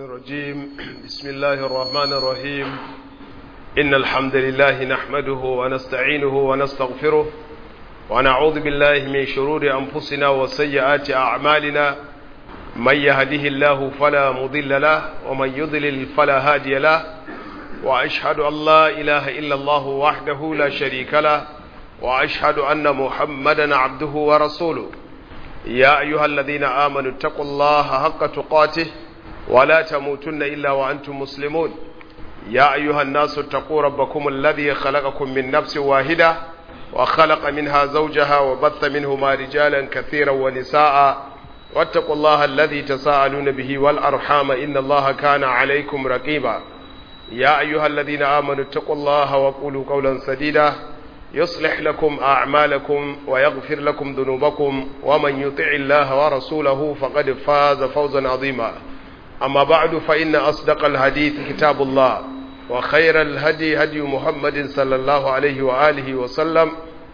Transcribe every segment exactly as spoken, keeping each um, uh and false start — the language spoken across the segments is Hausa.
الرجيم بسم الله الرحمن الرحيم إن الحمد لله نحمده ونستعينه ونستغفره ونعوذ بالله من شرور أنفسنا وسيئات أعمالنا من يهده الله فلا مضل له ومن يضلل فلا هادي له وأشهد أن لا إله إلا الله وحده لا شريك له وأشهد أن محمدا عبده ورسوله يا أيها الذين آمنوا اتقوا الله حق تقاته ولا تموتن إلا وأنتم مسلمون يا أيها الناس اتقوا ربكم الذي خلقكم من نفس واحدة وخلق منها زوجها وبث منهما رجالا كثيرا ونساء واتقوا الله الذي تساءلون به والأرحام إن الله كان عليكم رقيبا يا أيها الذين آمنوا اتقوا الله وقولوا قولا سديدا يصلح لكم أعمالكم ويغفر لكم ذنوبكم ومن يطع الله ورسوله فقد فاز فوزا عظيما أما بعد فإن أصدق الحديث كتاب الله وخير الهدي هدي محمد صلى الله عليه وآله وسلم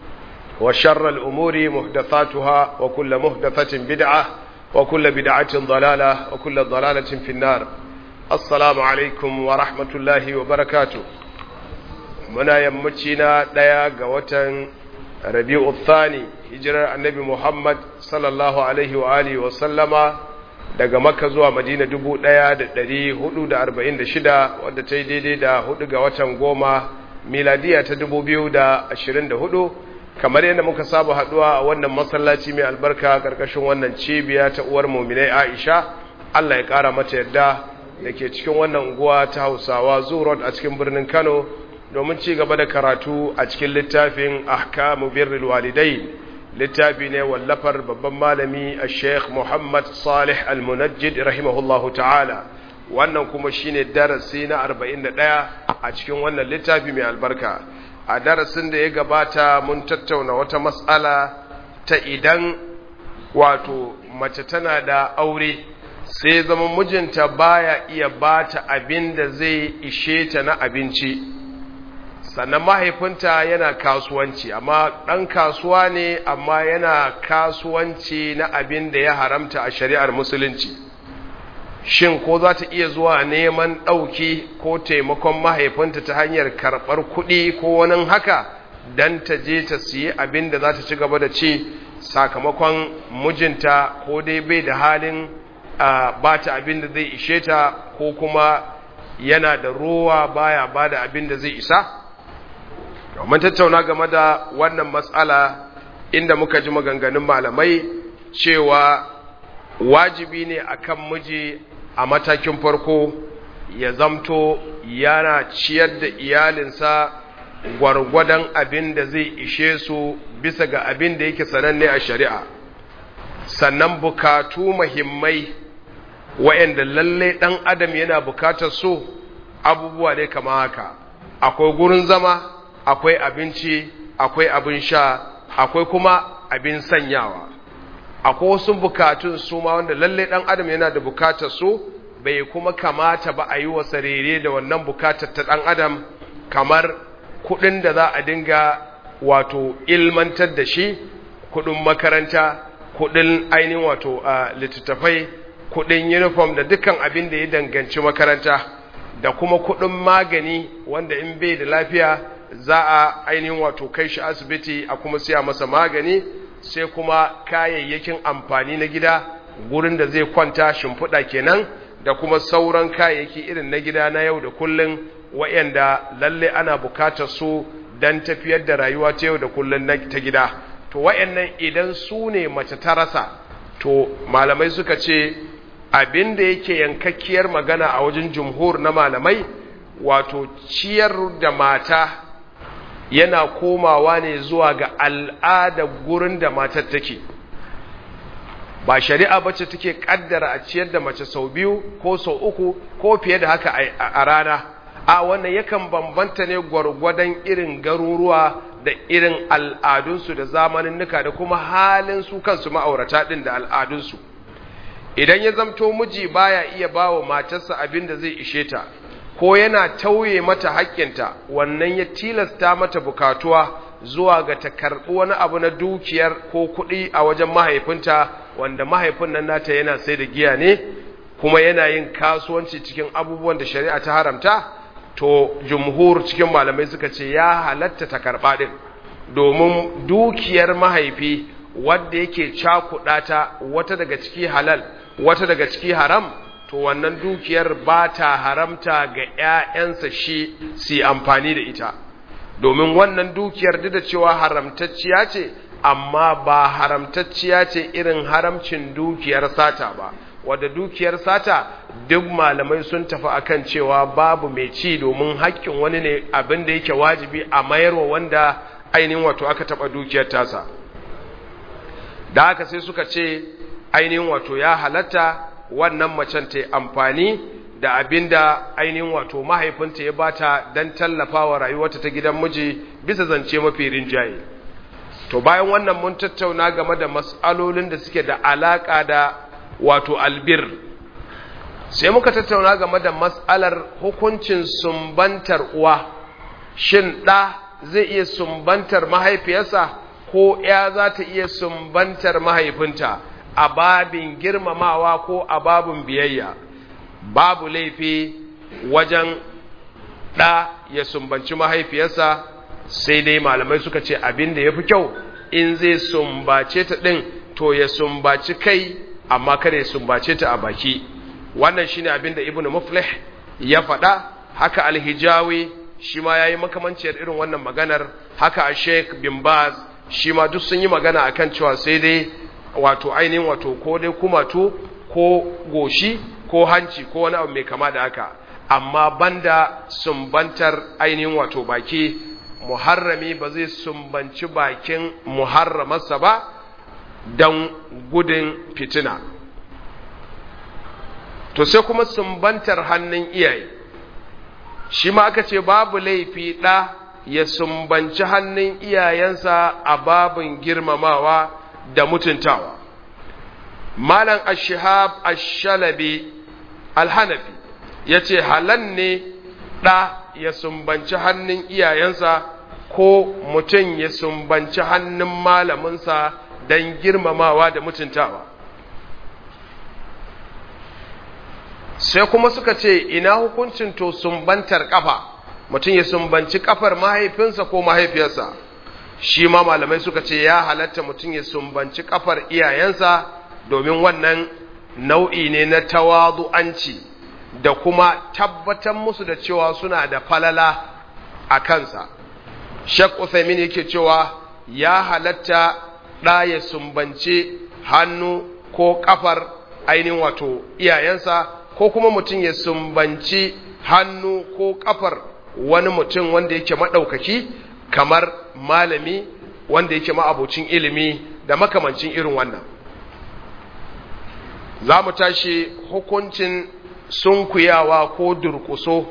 وشر الأمور محدثاتها وكل محدثة بدعة وكل بدعة ضلالة وكل ضلالة في النار السلام عليكم ورحمة الله وبركاته muna yammaci na ɗaya ga watan rabi'u thani hijirar annabi Muhammad sallallahu alaihi wa alihi wa sallama daga Makka zuwa Madina dubu ɗaya da ɗari hudu da arba'in da shida wadda ta yi daidai da hudu ga watan goma miladiya ta dubu biyu da ashirin da hudu kamar yadda muka saba haduwa a wannan masallaci mai albarka karkashin wannan cibiya ta uwar muminai Aisha Allah ya kara mata yadda da ke cikin wannan unguwa ta Hausawa Zurot a cikin birnin Kano domin ci gaba da karatu a cikin littafin ahkamu birrul walidai littafi ne wallafar babban malami a sheikh Muhammad Salih al-Munajjid rahimahullahu ta'ala wannan kuma shine darasi na arba'in da ɗaya a cikin wannan littafi mai albarka a darasin da ya gabata mun tattauna wata mas'ala ta idan wato mace tana da aure sai zama mijinta baya iya bata abin da zai ishe ta na abinci sannan mahaifinta yana kasuwanci amma ɗan kasuwa ne amma yana kasuwanci na abin da ya haramta a shari'ar musulunci shin ko za ta iya zuwa neman ɗauki ko taimakon mahaifinta ta hanyar karɓar kuɗi ko wani haka don ta je ta siye abin da za ta ci gaba da ci sakamakon mijinta ko dai bai da halin ba ta abin da zai ishe ta ko kuma yana da rowa baya ba da abin da zai isa mun tattauna game da wannan matsala inda muka ji maganganun malamai cewa wajibi ne akan miji a matakin farko ya zamto yana ciyar da iyalinsa gwargwadon abin da zai ishe su bisa ga abin da yake sananne a shari'a sannan bukatu muhimmai wa'anda lalle dan adam yana bukatar su abubuwa ne kamar haka akwai gurin zama akwai abinci akwai abin sha akwai kuma abin sanyawa akwai wasu bukatun su ma wanda lalle dan adam yana da bukatar su bai kuma kamata ba a yi wa sarere da wannan bukatar ta dan adam kamar kudin da za a dinga wato ilmantar da shi kudin makaranta kudin ainihin wato littattafai kudin uniform da dukkan abin da ya danganci makaranta da kuma kudin magani wanda in bai da lafiya za a ainihin wato kai shi asibiti a kuma siya masa magani sai kuma kayayyakin amfani na gida gurin da zai kwanta shimfiɗa kenan da kuma sauran kayayyaki irin na gida na yau da kullun wayanda lalle ana bukatar su dan tafiyar da rayuwa ta yau da kullun na ta gida to wayannan idan su ne mace ta rasa to malamai suka ce abinda yake yankakkiyar magana a wajen jumhur na malamai wato ciyar da mata yana komawa ne zuwa ga al'ada gurin da matar take ba shari'a bace take kaddara a ciyar da mace sau biyu ko sau uku ko fiye da haka a rana a wannan yakan bambanta ne gwargwadon irin garuruwa da irin al'adunsu da zamaninnuka da kuma halin su kansu ma'aurata din da al'adunsu idan ya zamto miji baya iya bawa matarsa abin da zai ishe ta ko yana tauye mata haƙƙinta wannan ya tilasta mata bukatuwa zuwa ga ta karɓi wani abu na dukiyar ko kuɗi a wajen mahaifinta wanda mahaifin nan nata yana sai da giya ne kuma yana yin kasuwanci cikin abubuwan da shari'a ta haramta, to jumhur cikin malamai suka ce ya halatta ta karɓa ɗin, domin dukiyar mahaifi wadda yake cakuɗa ta wata daga ciki halal wata daga ciki haram, to wannan dukiyar ba ta haramta ga ‘ya'yansa shi su amfani da ita, domin wannan dukiyar duk da cewa haramtacciya ce, amma ba haramtacciya ce irin haramcin dukiyar sata ba, wadda dukiyar sata duk malamai sun tafi akan cewa babu mai ci, domin haƙƙin wani ne, abin da yake wajibi a mayarwa wanda ainihin wato aka taɓa dukiyar tasa. Da haka sai suka ce ainihin wato ya halatta wannan macen ta amfani da abinda ainihin wato mahaifinta ya bata don tallafawa rayuwarta ta gidan miji bisa zance mafi rinjaye. To bayan wannan mun tattauna game da mas'alolin da suke da alaka da wato albir, sai muka tattauna game da mas'alar hukuncin sumbantar uwa. Shin ɗa zai iya sumbantar mahaifiyarsa ko ya za ta iya sumbantar mahaifinta a babin girmamawa ko a babin biyayya? Babu laifi wajen ɗa ya sumbanci mahaifiyarsa, sai dai malamai suka ce abin da ya fi kyau in zai sumbace ta ɗin to ya sumbaci kai, amma kada ya sumbace ta a baki. Wannan shi ne abin da Ibn Muflih ya faɗa, haka Alhijawi shi ma ya yi makamanciyar irin wannan maganar, haka a Sheikh bin Baz shi ma duk sun yi magana akan cewa sai dai wato ainihin wato ko dai kumatu ko goshi ko hanci ko wani abu mai kama da haka, amma banda sumbantar ainihin wato baki. Muharrami ba zai sumbanci bakin muharramarsa ba don gudun fitina. To sai kuma sumbantar hannun iyaye, shi ma aka ce babu laifi ɗa ya sumbanci hannun iyayensa a babin girmamawa da mutuntawa. Malam Ash-Shihab Ash-Shalabi Al-Hanafi yace halan ne ɗa ya sumbanci hannun iyayensa ko mutum ya sumbanci hannun malaminsa don girmamawa da mutuntawa. Sai kuma suka ce ina hukuncin to sumbantar kafa, mutum ya sumbanci kafar mahaifinsa ko mahaifiyarsa. Shi ma malamai suka ce ya halatta mutum ya sumbanci kafar iyayensa, domin wannan nau'i ne na tawadu'anci da kuma tabbatar musu da cewa suna da falala a kansa. Sheikh Uthaymeen yake cewa ya halatta ɗa ya sumbance hannu ko kafar ainihin wato iyayensa, ko kuma mutum ya sumbanci hannu ko kafar wani mutum wanda yake maɗaukaki kamar malami wanda yake ma'abocin ilimi da makamancin irin wannan. Za mu tashi hukuncin sunkuyawa ko durkuso.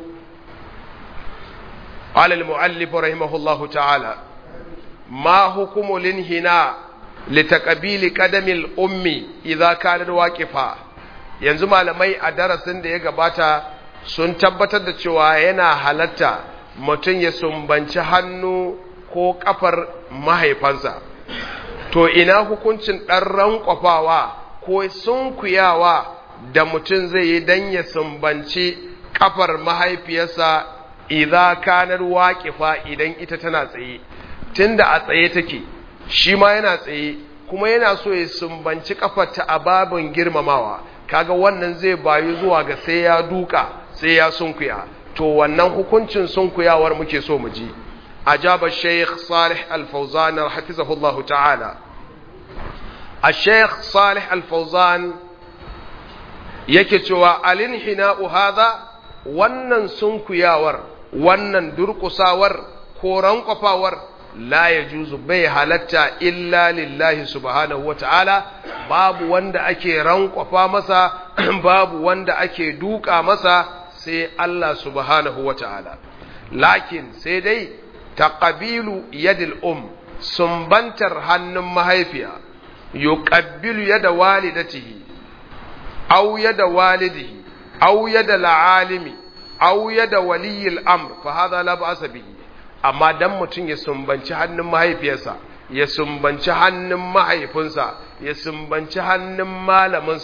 Alal mu'allif rahimahullahu ta'ala, ma hukumu linhina litaqabili qadamil ummi idza kanat waqifa. Yanzu malamai a darasin da ya gabata sun tabbatar da cewa yana halatta mutum ya sumbanci hannu ko kafar mahaifansa. To ina hukuncin ɗan rankwafawa ko sunkuyawa da mutum zai yi dan ya sumbanci kafar mahaifiyarsa idza kanar waqifa, idan ita tana tsaye. Tunda a tsaye take, shi ma yana tsaye kuma yana so ya sumbanci kafarta a babin girmamawa, kaga wannan zai bayu zuwa ga sai ya duka sai ya sunkuya. To wannan hukuncin sunkuyawar muke so mu ji. Ajaba Sheikh Salih Al-Fawzan hafizahullahu ta'ala. Al-Sheikh Salih Al-Fawzan yake cewa alinhina'u hadha, wannan sunkuyawar, wannan durkusawar ko rankwafawar la yajuzu, bai halatta illa lillahi subhanahu wa ta'ala. Babu wanda ake rankwafa masa, babu wanda ake duka masa sai Allah subhanahu wa ta'ala. Lakin sai dai taqabilu yadil um, sumbantar hannun mahaifiya, yuqabbilu yada walidatihi aw yada walidihi aw yada al'alimi aw yada waliyil amr, fa hadha la ba'sa bihi. Amma dan mutum ya sumbanci hannun mahaifiyarsa, ya sumbanci hannun mahaifinsa, ya sumbanci hannun malaminsa,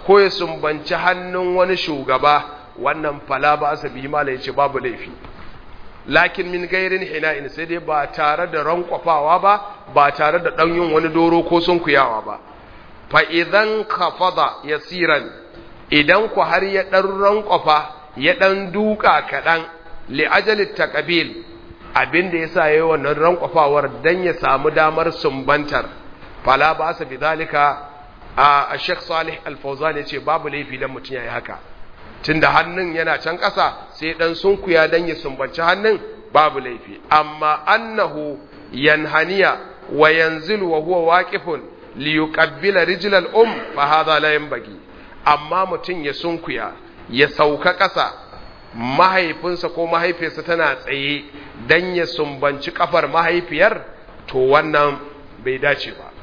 ko ya sumbanci hannun wani shugaba wannan fala ba sa bihi mala yace babu laifi lakin min gairin hina'in sai dai ba tare da rankwafawa ba ba tare da dan yin wani doro ko sunkuyawa ba fa idan khafada yasiran idan ku har ya dan rankwafa ya dan duka kadan li ajali taqbil abinda yasa yayi wannan rankwafawar dan ya samu damar sumbantar fala ba sa bidalika a Sheikh Salih Al-Fawzan yace babu laifi dan mutun yayi haka tunda hannun yana can ƙasa sai dan sunkuya dan ya sumbanci hannun babu laifi amma annahu yanhaniya wa yanzilu wa huwa waqifun li yuqabbila rijla al-um fa hadha la yanbaghi amma mutun ya sunkuya ya sauka ƙasa mahaifinsa ko mahaifiyarsa tana tsaye dan ya sumbanci kafar mahaifiyar to wannan bai dace ba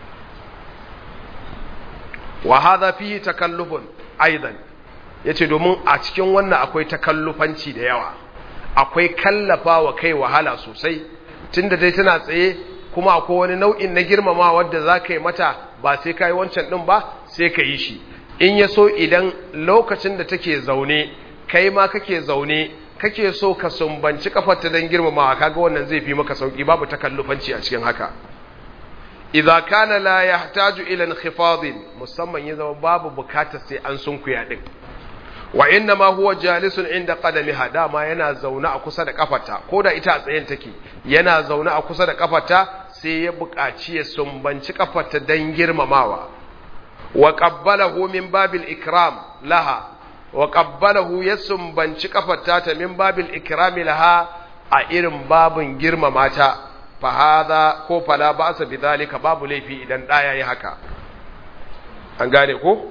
wa hadha fihi takallufun aidan yace domin a cikin wannan akwai takallufanci da yawa akwai kallafa wa kai wahala sosai tunda dai tana tsaye kuma akwai wani nau'in na girmama wanda zaka yi mata ba sai kai wancan din ba sai ka yi shi in ya so idan lokacin da take zaune kai ma kake zaune kake so ka sumbanci kafarta dan girmamawa kaga wannan zai fi maka sauki babu takallufanci a cikin haka idza kana la yahtaju ila inkhifad musamman ya zama babu bukatar sai an sunkuya din wa inna ma huwa jalisun inda qadamiha dama yana zauna a kusa da kafarta koda ita a tsayen take yana zauna a kusa da kafarta sai ya buƙaci ya sumbanci kafarta dan girmamawa wa qabbalahu min babil ikram laha wa qabbalahu ya sumbanci kafarta ta min babil ikram laha a irin babin girmamata fa hada ko fala ba'sa bidhalika babu laifi idan da yayi haka an gane ko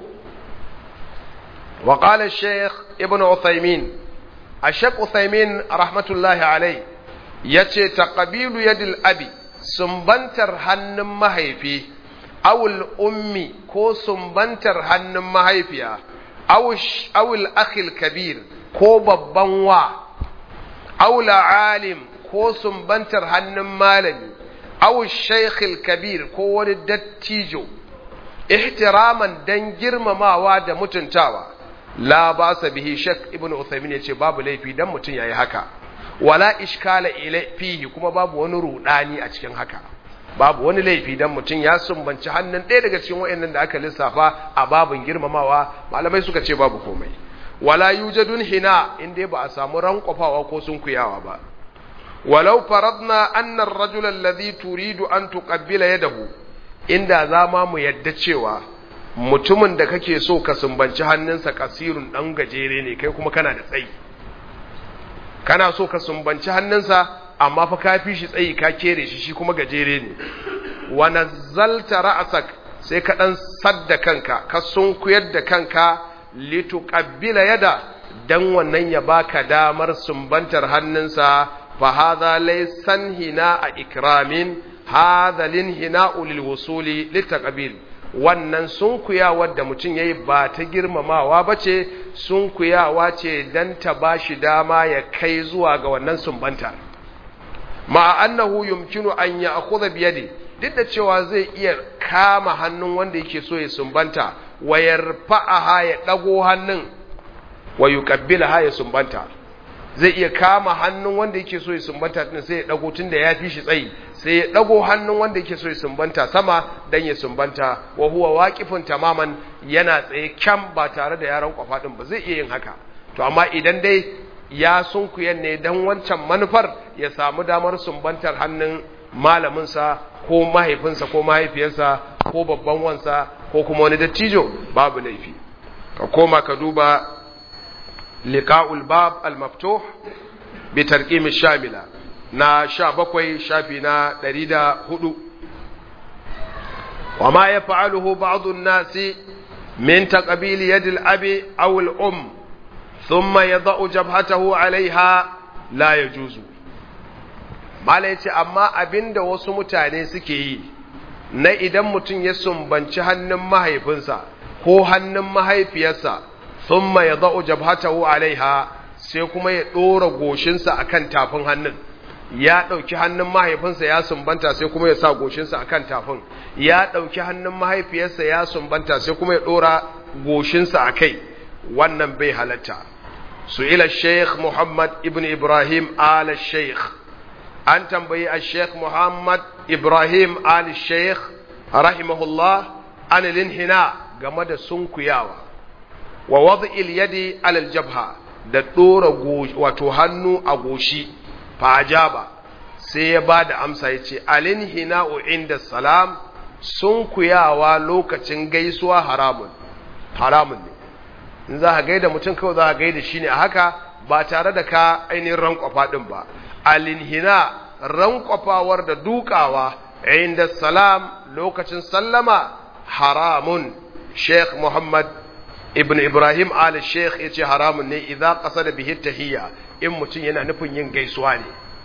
وقال الشيخ ابن عثيمين الشيخ عثيمين رحمة الله عليه يتي تقبيل يد الأبي سنبنتر هن مهيفي أو الأمي كو سنبنتر هن مهيفيا أو, أو الأخ الكبير كو ببنوا أو العالم كو سنبنتر هن مالني أو الشيخ الكبير كو ولدتيجو احتراما دنجر مماوا دا متنتاوا la ba sa bihi shak ibn Uthaymin yace babu laifi dan mutun yayi haka wala iskala ila fihi kuma babu wani rudani a cikin haka babu wani laifi dan mutun ya sumbanci hannun ɗaya daga cikin wayannan da aka lissafa a babun girmamawa malamai suka ce babu komai wala yujadun hina inda ba a samu rankwafawa ko sunkuyawa ba walau faradna anna ar-rajula alladhi turidu an tuqabbila yadahu inda zama mu yadda cewa mutumin da kake so ka sumbanci hannunsa kasirun dan gajere ne kai kuma kana da tsayi kana so ka sumbanci hannunsa amma fa ka fi shi tsayi ka kere shi shi kuma gajere ne wa nazzalta ra'sak sai ka dan sadda kanka ka sunkuyar da kanka lituqabbila yada dan wannan ya baka damar sumbantar hannunsa fa hadha laysan hina a ikramin hadha lin hina'u lil wusuli litaqbil wannan sunkuyawa da mutum yayi ba ta girmamawa bace sunkuyawa ce dan ta bashi dama ya kai zuwa ga wannan sumbanta ma annahu yumkinu an ya'khudha bi yadi duk da cewa zai iya kama hannun wanda yake so ya sumbanta wa yarfa'aha ya dago hannun wa yuqabbilaha ya sumbanta zai iya kama hannun wanda yake so ya sumbanta din sai ya dago tunda ya fi shi tsayi sai ya dago hannun wanda yake so ya sumbanta sama dan ya sumbanta wa huwa waqifun tamaman yana tsaye kyam ba tare da yaran kwafa din ba zai iya yin haka to amma idan dai ya sunkuyen ne dan wancan manufar ya samu damar sumbantar hannun malamin sa ko mahaifinsa ko mahaifiyarsa ko babban wansa ko kuma wani dattijo babu laifi ka koma ka duba liqa'ul bab al-maftuh bi tarqim ash-shamila na sha bakwai shafi na ɗari da hudu wa ma yaf'aluhu ba'd an-nasi min taqbil yad al-abi aw al-um thumma yada'u jabhatahu 'alayha la yajuzu mala yace amma abinda wasu mutane suke yi na idan mutum ya sumbanci hannun mahaifinsa ko hannun mahaifiyarsa thumma yada'u jabhatahu 'alayha sai kuma ya dora goshinsa akan tafin hannun ya dauki hannun mahaifinsa ya sumbanta sai kuma ya sa goshinsa akan tafin ya dauki hannun mahaifiyarsa ya sumbanta sai kuma ya dora goshinsa a kai wannan bai halatta. su'ila sheikh Muhammad ibn Ibrahim al sheikh an tambayi a sheikh Muhammad Ibrahim al sheikh rahimahullah an linhina game da sunkuyawa wa wad'il yadi ala aljabha da dora wato hannu a goshi fa ajaba sai ya bada amsa yace alinhina'u inda salam sunkuyawa lokacin gaisuwa haramun haramun ne in za ka gaida mutum kawai za ka gaida shi ne a haka ba tare da ka ainihin rankwafa din ba. alinhina rankwafawar da dukawa inda salam lokacin sallama haramun. Sheikh Muhammad ibn Ibrahim al Sheikh yace haramun ne idan qasada bihi tahiyya in mutum yana nufin yin gaisuwa ne.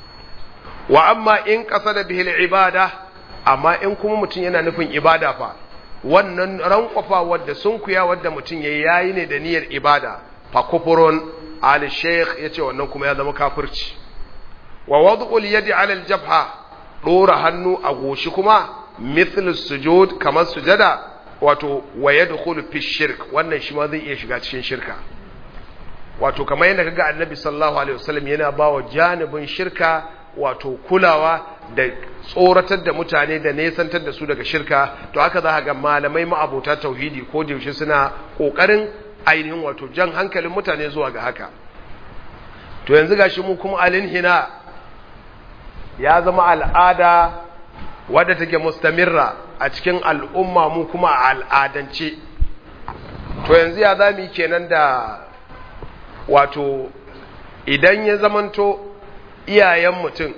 Wa amma in qasada bihi al-ibada amma in kuma mutum yana nufin ibada fa wannan rankwafa wadda sunkuya wadda mutum yayi yayi ne da niyyar ibada fa kufurun al Sheikh yace wannan kuma ya zama kafirci. Wa wad'ul yadi ala al-jabha dora hannu a goshi kuma mithl sujud kamar sujada wato wa yadkhulu fi shirk wannan shi ma zai iya shiga cikin shirka. Wato kamar yadda kaga Annabi sallallahu alaihi wasallam yana bawa janibin shirka wato kulawa da tsoratar da mutane da nesantar da su daga shirka, to haka za ga malamai ma'abota tauhidi ko da yaushe suna kokarin ainihin wato jan hankalin mutane zuwa ga haka. To yanzu gashi mu kuma alinhina ya zama al'ada wadda take mustamirra a cikin al'umma mu kuma a al'adance. To yanzu ya zami kenan da wato idan ya zamanto iyayen mutum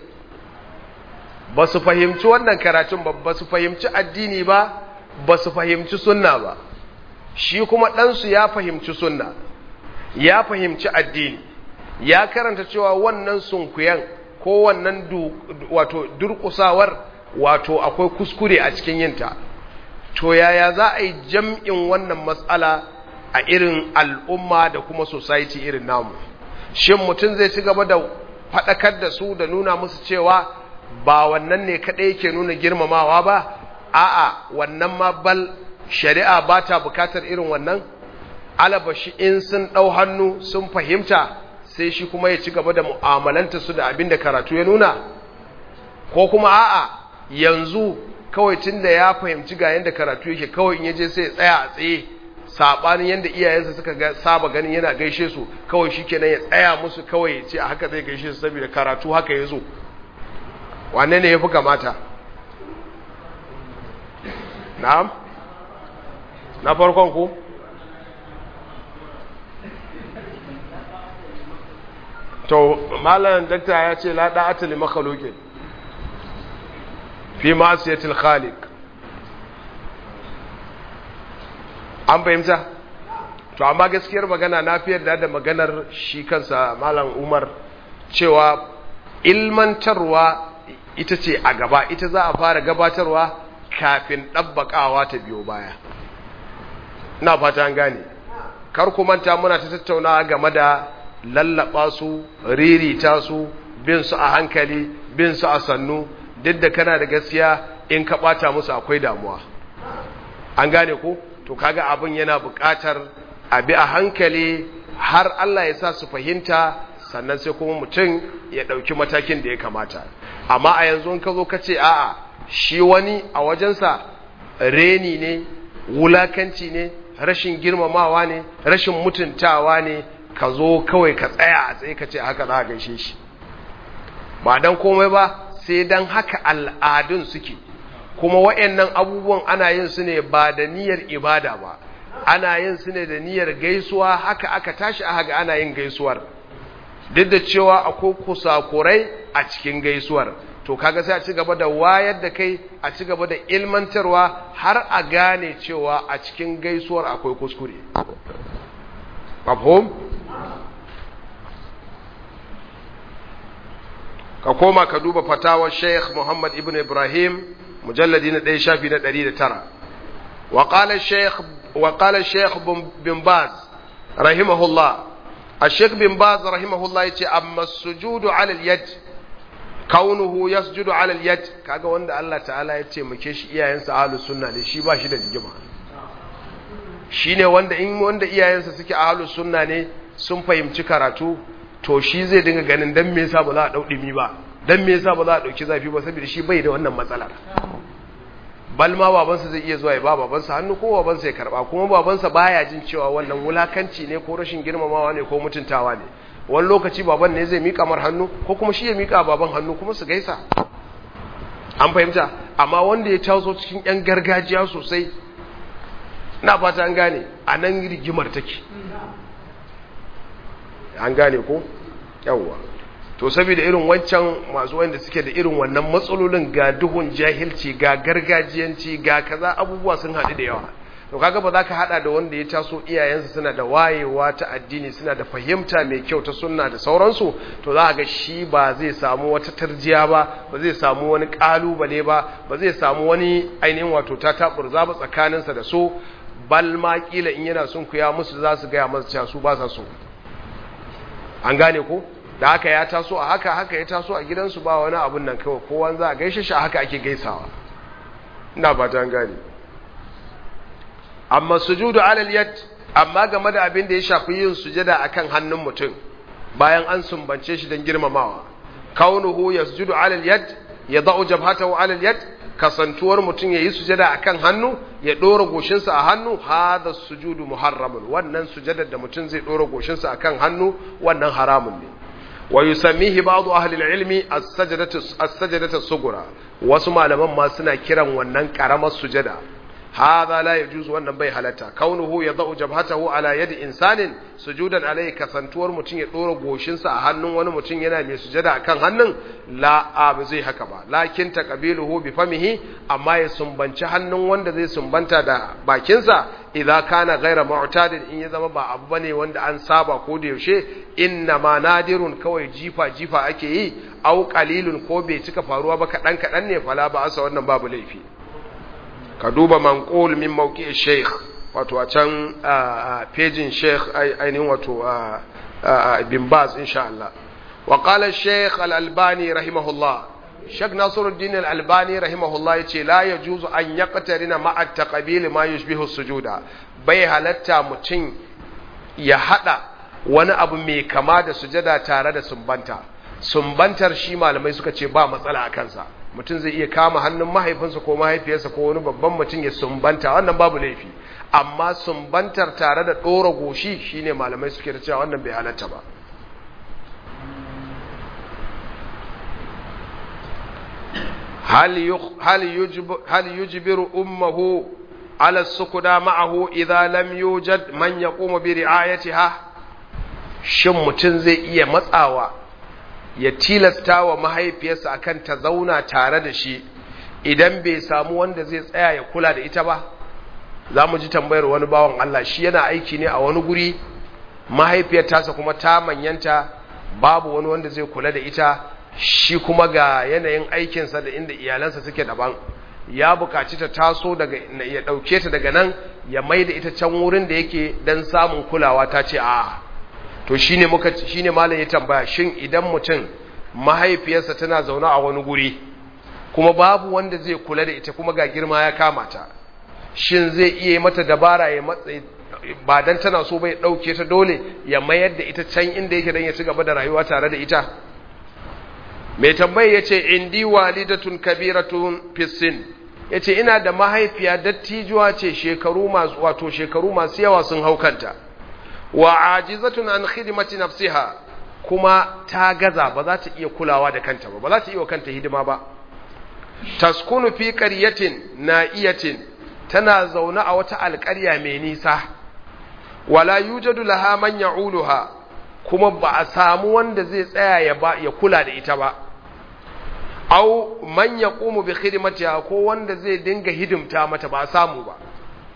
ba su fahimci wannan karatun ba ba su fahimci addini ba ba su fahimci sunna ba, shi kuma ɗansu ya fahimci sunna ya fahimci addini ya karanta cewa wannan sunkuyan ko wannan wato durƙusawar wato akwai kuskure a cikin yinta, to yaya za a yi jam'in wannan matsala a irin al'umma da kuma society irin namu? Shin mutum zai ci gaba da faɗakar da su da nuna musu cewa ba wannan ne kaɗai yake nuna girmamawa ba, a'a wannan ma bal shari'a ba ta bukatar irin wannan? Alabashi in sun ɗau hannu sun fahimta sai shi kuma ya ci gaba da mu'amalanta su da abin da karatu ya nuna, ko kuma a'a yanzu kawai tun da ya fahimci ga yadda karatu yake kawai in yaje sai ya tsaya a tsaye saɓanin yadda iyayensa suka ga saba ganin yana gaishe su, kawai shi kenan ya tsaya musu kawai ya ce a haka zai gaishe su saboda karatu haka ya zo. Wane ne ya fi kamata? Na'am? Na farkon ku? To malam dakta ya ce la da'ata li makhluqin fi ma'siyatil khaliq. An fahimta? To amma gaskiyar magana na fi yarda da maganar shi kansa malam Umar cewa ilmantarwa ita ce a gaba, ita za a fara gabatarwa kafin ɗabbaƙawa ta biyo baya. Ina fata an gane. Kar ku manta muna ta tattaunawa game da lallaba su, ririta su, bin su a hankali, bin su a sannu, duk da kana da gaskiya in ka ɓata musu akwai damuwa. An gane ko? To kaga abin yana buƙatar a bi a hankali har Allah ya sa su fahimta, sannan sai kuma mutum ya ɗauki matakin da ya kamata. Amma a yanzu in ka zo ka ce a'a shi wani a wajensa reni ne, wulakanci ne, rashin girmamawa ne, rashin mutuntawa ne, ka zo kawai ka tsaya a tsaye ka ce haka za a gaishe shi. Ba dan komai ba sai dan haka al'adun suke, kuma waɗannan abubuwan ana yin su ne ba da niyyar ibada ba, ana yin su ne da niyyar gaisuwa, haka aka tashi a haka ana yin gaisuwar, duk da cewa akwai kusakurai a cikin gaisuwar. To kaga sai a ci gaba da wayar da kai, a ci gaba da ilmantarwa har a gane cewa a cikin gaisuwar akwai kuskure. Mafhum? Ka koma ka duba fatawar Sheikh Muhammad ibn Ibrahim mujalladi na ɗaya shafi na ɗari da tara. Wa qala Sheikh wa qala Sheikh bin Baz rahimahullah, Sheikh bin Baz rahimahullah yace amma sujudu ala al-yad kaunuhu yasjudu ala al-yad, kaga wanda Allah ta'ala ya ce muke shi iyayensa ahlus sunna ne, shi ba shi da rigima. shine wanda in wanda iyayensa suke ahlus sunna ne sun fahimci karatu to shi zai dinga ganin dan me yasa ba za a dau dimi ba dan me yasa ba za a dauki zafi ba saboda shi bai da wannan matsalar balma babansa zai iya zuwa ya ba babansa hannu ko babansa ya karba kuma babansa baya jin cewa wannan wulakanci ne ko rashin girmamawa ne ko mutuntawa ne wani lokaci baban ne zai mika mar hannu ko kuma shi ya mika baban hannu kuma su gaisa an fahimta amma wanda ya taso cikin yan gargajiya sosai na fata an gane a nan rigimar take an gane ko yawwa to saboda irin wancan masu wanda suke da irin wannan matsalolin ga duhun jahilci ga gargajiyanci ga kaza abubuwa sun haɗu da yawa to kaga ba za ka hada da wanda ya taso iyayensa suna da wayewa ta addini suna da fahimta mai kyau ta sunna da sauransu to za ga shi ba zai samu wata tarjiya ba ba zai samu wani kalubale ba ba zai samu wani ainihin wato ta taburza ba tsakaninsa da su bal ma kila in yana sun kuya musu za su gaya masa cewa su ba sa so an gane ko da haka ya taso a haka haka ya taso a gidansu ba wani abun nan kawai kowa za a gaishe shi a haka ake gaisawa ina ba ta gane amma sujudu alal yad amma game da abin da ya shafi yin sujada akan hannun mutum bayan an sumbance shi don girmamawa kaunuhu yasjudu alal yad yadau jabhatahu alal yad kasantuwar mutum yayi sujada akan hannu ya dora goshinsa a hannu hada sujudu muharramun wannan sujadar da mutum zai dora goshinsa akan hannu wannan haramun ne wa yusammihi ba'd ahli al-ilmi as-sajdatu as-sajdatu as-sughra wasu malaman ma suna kiran wannan karamar sujada hadha la yajuzu wannan bai halatta kaunuhu yadau jabhatahu ala yadi insanin sujudan alayhi kasantuwar mutun ya dora goshinsa a hannun wani mutun yana mai sujada akan hannun la abu zai haka ba lakin taqbiluhu bi famihi amma ya sumbanci hannun wanda zai sumbanta da bakinsa idza kana ghayra mu'tadin in ya zama ba abu bane wanda an saba ko da yaushe inna ma nadirun kawai jifa jifa ake yi au qalilun ko bai cika faruwa ba kadan kadan ne fala ba asa wannan babu laifi ka duba manqul min mawqi' sheikh wato a can pejin sheikh ainihin wato bin baz insha Allah wa qala sheikh al-albani rahimahullah sheikh nasiruddin al-albani rahimahullah yace la yajuzu an yaqtarina ma'a taqbil ma yushbihu sujuda bai halatta mutun ya hada wani abu mai kama da sujada tare da sumbanta sumbantar shi malamai suka ce ba matsala a kansa mutum zai iya kama hannun mahaifinsa ko mahaifiyarsa ko wani babban mutum ya sumbanta wannan babu laifi amma sumbantar tare da ɗora goshi shine malamai suke da cewa wannan bai halatta ba hal yujbiru ummuhu ala sukuda ma'ahu idza lam yujad man yaqumu bi ri'ayatiha shin mutum zai iya matsawa ya tilasta wa mahaifiyarsa akan ta zauna tare da shi idan bai samu wanda zai tsaya ya kula da ita ba za mu ji tambayar wani bawan Allah shi yana aiki ne a wani guri mahaifiyar tasa kuma ta manyanta babu wani wanda zai kula da ita shi kuma ga yanayin aikinsa da inda iyalansa suke daban ya bukaci ta taso daga ya dauke ta daga nan ya maida ita can wurin da yake dan samun kulawa ta ce a'a to shine muka shine malam ya tambaya shin idan mutum mahaifiyarsa tana zaune a wani guri kuma babu wanda zai kula da ita kuma ga girma ya kama ta shin zai iya mata dabara ya matsayi ba dan tana so bai dauke ta dole ya mayar da ita can inda yake dan ya ci gaba da rayuwa tare da ita mai tambaye yace indi walidatun kabiratun fisin yace ina da mahaifiya dattijuwa ce shekaru masu wato shekaru masu yawa sun haukanta wa ajizatun an khidmati nafsiha kuma ta gaza ba za ta iya kulawa da kanta ba ba za ta iya kanta hidima ba taskunu fi qaryatin na'iyatin tana zaune a wata alƙarya mai nisa wala yujadu laha man ya'uluha kuma ba a samu wanda zai tsaya ya ba ya kula da ita ba au man yaqumu bi khidmatiha ko wanda zai dinga hidimta mata ba a samu ba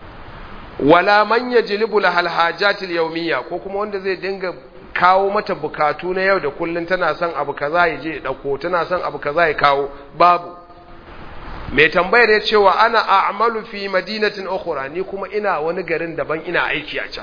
wala man yajlibu laha alhajat alyawmiyya ko kuma wanda zai dinga kawo mata bukatu na yau da kullun tana son abu kaza ya je dauko tana son abu kaza ya kawo babu mai tambayar ya cewa ana a'malu fi madinatin ukhra ni kuma ina wani garin daban ina aiki a can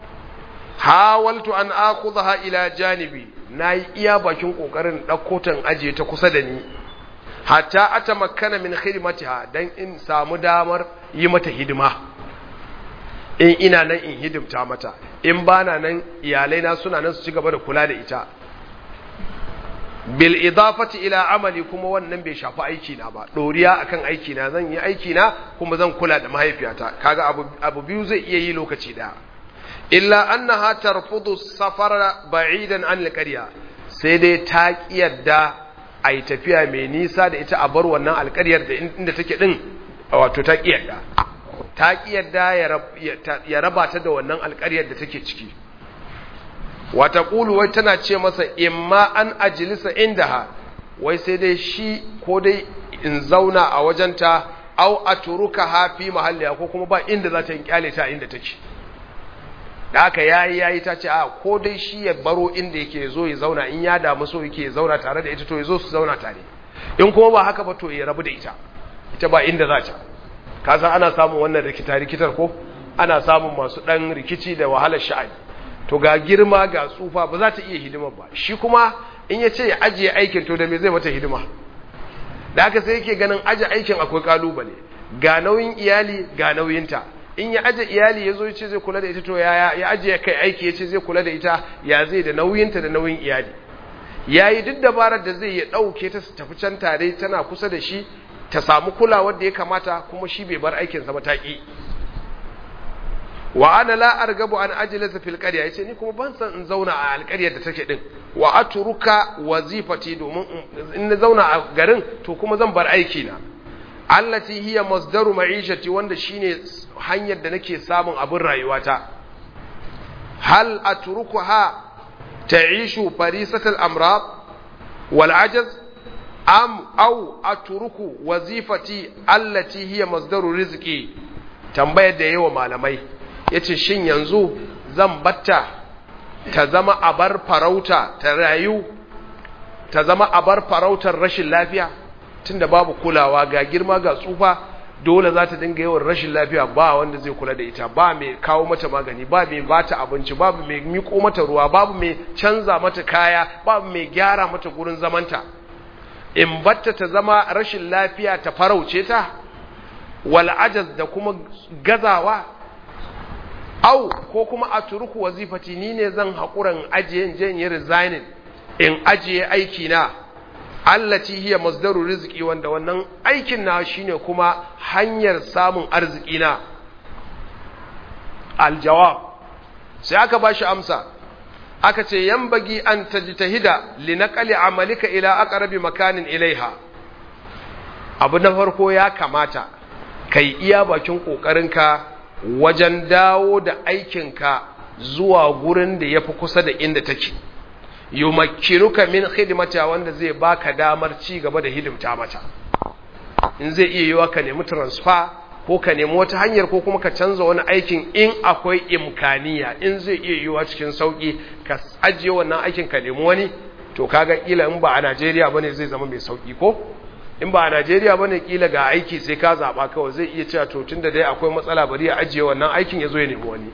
hawaltu an akhudha ila janibi nayi iya bakin kokarin dauko tan aje ta kusa da ni hatta atamakkana min khidmatiha dan in samu damar yi mata hidima in ina nan in hidimta mata, in bana nan iyalai na suna nan su ci gaba da kula da ita. Bil idafati ila amali, kuma wannan bai shafi aiki na ba, doriya akan aiki na, zan yi aiki na kuma zan kula da mahaifiyata. Kaga abu, abu biyu zai iya yi lokaci daya. Illa annaha tarfudu safara ba'idan an alqarya, sai dai ta kiyarda ai tafiya mai nisa da ita a bar wannan alƙaryar da inda take din, wato ta kiyarda ta kiyarda ya raba ta da wannan alƙaryar da take ciki. Wata ƙulu wai tana ce masa imma an ajilisa indaha, wai sai dai shi ko dai in zauna a wajenta, au a turuka hafi mahalliya, ko kuma ba inda za ta yi kyale ta inda take. Da aka yayi yayi ta ce a ko dai shi ya baro inda yake zo ya zauna, in ya damu so yake ya zauna tare da ita to ya zo su zauna tare, in kuma ba haka ba to ya rabu da ita, ita ba inda za ta. Ka san ana samun wannan rikita rikitar ko ana samun masu ɗan rikici da wahalar sha'ani. To ga girma ga tsufa ba za ta iya hidima ba, shi kuma in ya ce ya ajiye aikin to da me zai mata hidima. Da haka sai yake ganin aje aikin akwai kalubale, ga nauyin iyali ga nauyinta. In ya aje iyali ya zo ya ce zai kula da ita, to ya ya aje kai aiki ya ce zai kula da ita, ya zai da nauyinta da nauyin iyali. Ya yi duk dabarar da zai ya ɗauke ta su tafi can tare, tana kusa da shi, ta samu kulawar da ya kamata, kuma shi bai bar aikinsa ba ta ƙi. Wa ana la argabu an ajlasa fil qarya, yace ni kuma ban san in zauna a alƙaryar da take din, wa atruka wazifati, domin in na zauna a garin to kuma zan bar aiki na, allati hiya masdaru ma'ishati, wanda shine hanyar da nake samun abin rayuwata. Hal atrukuha ta'ishu farisatal amrad wal ajaz am aw atruku wazifati allati hiya masdaru rizqi. Tambayar da yawa malamai yace shin yanzu zan batta ta zama abar farauta ta rayu, ta zama abar farautar rashin lafiya, tunda babu kulawa, ga girma ga tsufa, dole za ta dinga yawan rashin lafiya, ba wanda zai kula da ita, ba mai kawo mata magani, ba mai bata abinci, babu mai miko mata ruwa, babu mai canza mata kaya, babu mai gyara mata gurin zamanta. In batta ta zama rashin lafiya ta farauce ta, wal ajaz da kuma gazawa, au ko kuma a turuku wazifati, ni ne zan haƙuran ajiye in je in yi resigning, in ajiye aiki na, allati hiya masdaru rizqi, wanda wannan aikin na shine kuma hanyar samun arziki na. Aljawab, sai aka bashi amsa, aka ce yambagi an tajtahida li naqli amalika ila aqrabi makanin ilaiha. Abu na farko, ya kamata kai iya bakin kokarinka wajen dawo da aikinka zuwa gurin da yafi kusa da inda take, yumakkinuka min khidmata, wanda zai baka damar ci gaba da hidimta mata. In zai iya yiwa ka nemi transfer, ko ka nemi wata hanyar, ko kuma ka canza wani aikin in akwai imkaniya, in zai iya yiwa cikin sauki ka ajiye wannan aikin ka nemi wani, to kaga kila in ba a Najeriya bane zai zama mai sauki ko in ba a Najeriya bane kila ga aiki sai ka zaba kawai, zai iya cewa to tunda dai akwai matsala bari ya ajiye wannan aikin ya zo ya nemi wani.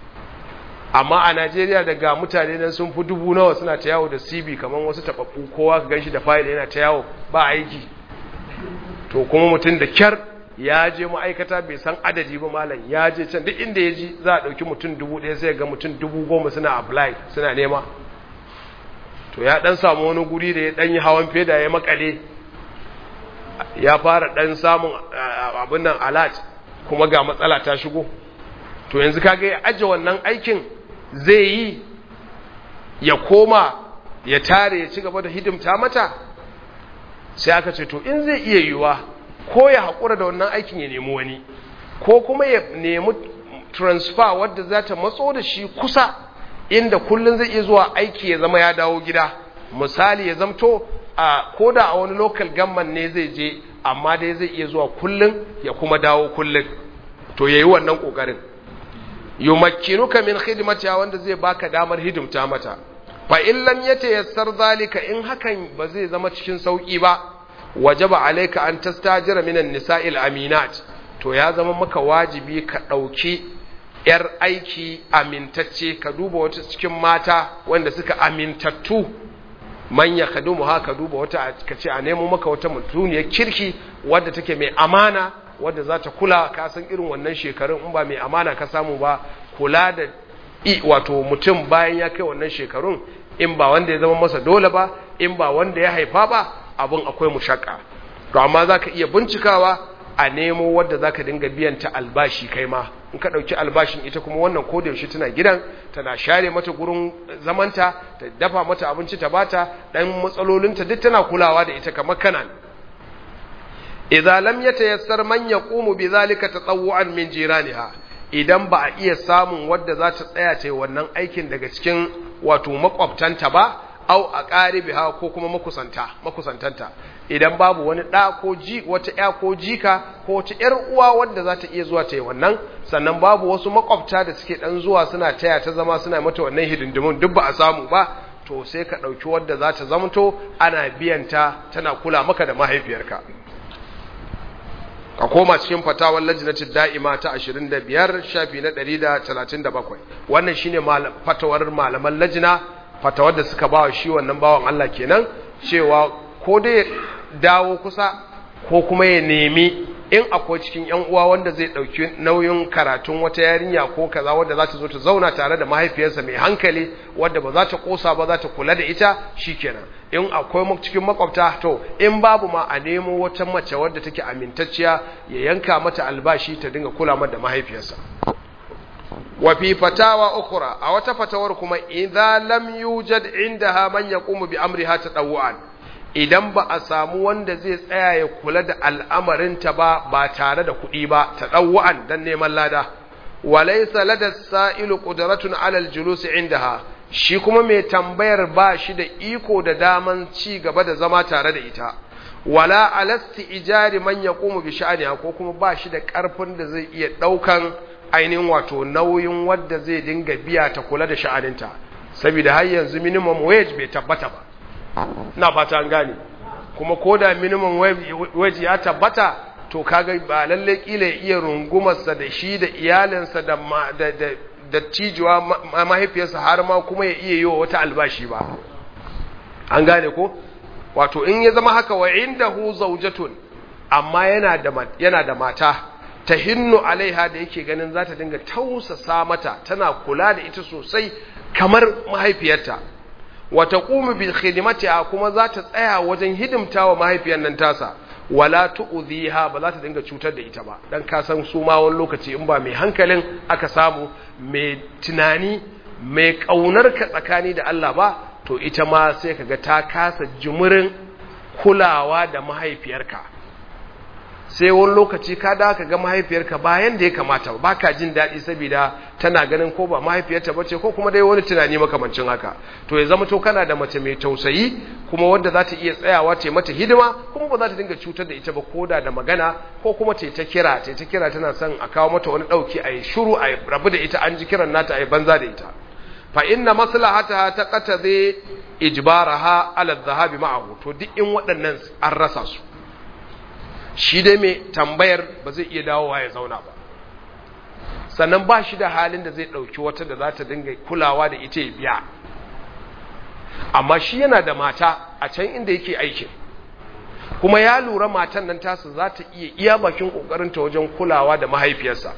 Amma a Najeriya daga mutane nan sun fi dubu nawa suna ta yawo da C V kamar wasu tababbu, kowa ka ganshi da file yana ta yawo ba aiki. To kuma mutum da kyar ya je ma'aikata bai san adadi ba malam, ya je can duk inda ya ji za a ɗauki mutum dubu ɗaya sai ga mutum dubu goma suna apply suna nema. To ya ɗan samu wani guri da ya ɗan yi hawan feda ya makale, ya fara ɗan samun abin nan alert, kuma ga matsala ta shigo. To yanzu kaga ya aje wannan aikin zai yi ya koma ya tare ya ci gaba da hidimta mata. Sai aka ce to in zai iya yiwa ko ya haƙura da wannan aikin ya nemi wani, ko kuma ya nemi transfer wadda za ta matso da shi kusa inda kullum zai iya zuwa aiki ya zama ya dawo gida. Misali ya zamto a koda a wani local government ne zai je, amma dai zai iya zuwa kullum ya kuma dawo kullum. To yayi wannan kokarin, yumakkinuka min khidmatiha, wanda zai baka damar hidimta mata. Fa in lam yatayassar zalika, in hakan ba zai zama cikin sauki ba, wajaba alayka an tastajira minan nisa'il aminat, to ya zama maka wajibi ka dauki yar aiki amintacce, ka duba wata cikin mata wanda suka amintattu, man ya kadumu haka duba wata, ka ce a nemo maka wata mutuniyar kirki wadda take mai amana, wadda za ta kula, ka san irin wannan shekarun in ba mai amana ka samu ba, kula da i wato mutum bayan ya kai wannan shekarun, in ba wanda ya zama masa dole ba, in ba wanda ya haifa ba, abin akwai mushakka. To amma za ka iya bincikawa a nemo wadda za ka dinga biyan ta albashi kai ma, in ka ɗauki albashin ita kuma wannan ko da yaushe tana gidan, tana share mata gurin zamanta, ta dafa mata abinci ta bata, ɗan matsalolinta duk tana kulawa da ita kamar kana. idza lam yatayassar man yaqumu bidhalika tatawwu'an min jiraniha, idan ba a iya samun wadda za ta tsaya ta yi wannan aikin daga cikin wato makwabtanta ba, au a qaribiha ko kuma makusanta makusantanta, idan babu wani da ko ji wata ya ko jika ko wata yar uwa wadda za ta iya zuwa ta yi wannan, sannan babu wasu makwabta da suke dan zuwa suna taya ta zama suna mata wannan hidindimun, duk ba a samu ba, to sai ka dauki wadda za ta zamanto ana biyanta tana kula maka da mahaifiyarka. ka koma cikin fatawar lajnatin da'ima ta ashirin da biyar shafi na ɗari da talatin da bakwai. Wannan shine fatawar malaman lajna, fatawar da suka bawa shi wannan bawan Allah kenan, cewa ko dai dawo kusa ko kuma ya nemi in akwai cikin yan uwa wanda zai dauki nauyin karatun wata yarinya ko kaza wanda za ta zo ta zauna tare da mahaifiyarsa mai hankali, wanda ba za ta kosa ba, za ta kula da ita, shikenan. In akwai cikin makwabta, to in babu ma a nemo wata mace wadda take amintacciya ya yanka mata albashi ta dinga kula mata da mahaifiyarsa. wa fi fatawa ukhra, a wata fatawar kuma, idza lam yujad indaha man yaqumu bi amriha tadawwan, idan ba a samu wanda zai tsaya ya kula da al'amarinta ba ba tare da kuɗi ba, tadawwan dan neman lada, walaysa lada sa'ilu qudratun ala al-julus indaha, shi kuma mai tambayar ba shi da iko da daman ci gaba da zama tare da ita, wala alasti ijari man yaqumu bi sha'aniha, ko kuma ba shi da karfin da zai iya daukan ainihin wato nauyin wadda zai dinga biya ta kula da sha'aninta, saboda har yanzu minimum wage bai tabbata ba. Ina fata an gane, kuma koda minimum wage ya tabbata, to kaga ba lalle kila ya iya rungumarsa da shi da iyalinsa da da da cijuwa mahaifiyarsa har ma kuma ya iya yi wa wata albashi ba. An gane ko? Wato in ya zama haka, wa indahu zawjatun, amma yana da yana da mata, tahinnu alaiha, da yake ganin za ta dinga tausasa mata, tana kula da ita sosai kamar mahaifiyarta, wa taqumu bil khidmatiha, kuma za ta tsaya wajen hidimtawa mahaifiyar nan tasa, wala tu'dhiha, ba za ta dinga cutar da ita ba, dan ka san su ma wani lokaci in ba mai hankalin aka samu mai tunani mai kaunar ka tsakani da Allah ba, to ita ma sai kaga ta kasa jumurin kulawa da mahaifiyarka, sai wani lokaci ka da ka ga mahaifiyarka bayan da ya kamata ba ka jin daɗi saboda tana ganin ko ba mahaifiyarta bace ko kuma dai wani tunani makamancin haka. To ya zama to kana da mace mai tausayi kuma wadda za ta iya tsayawa ta mata hidima, kuma ba za ta dinga cutar da ita ba koda da magana, ko kuma ta ta kira ta ta kira tana son a kawo mata wani dauki a yi shiru a rabu da ita, an ji kiran nata a yi banza da ita. Fa inna maslahataha taqtadi ijbaraha ala dhahabi ma'ahu, to duk in waɗannan an rasa su, shi dai mai tambayar ba zai iya dawowa ya zauna ba, sannan ba shi da halin da zai ɗauki wata da za ta dinga kulawa da ita ya biya, amma shi yana da mata a can inda yake aikin, kuma ya lura matan nan tasa za ta iya iya bakin ƙoƙarinta wajen kulawa da mahaifiyarsa.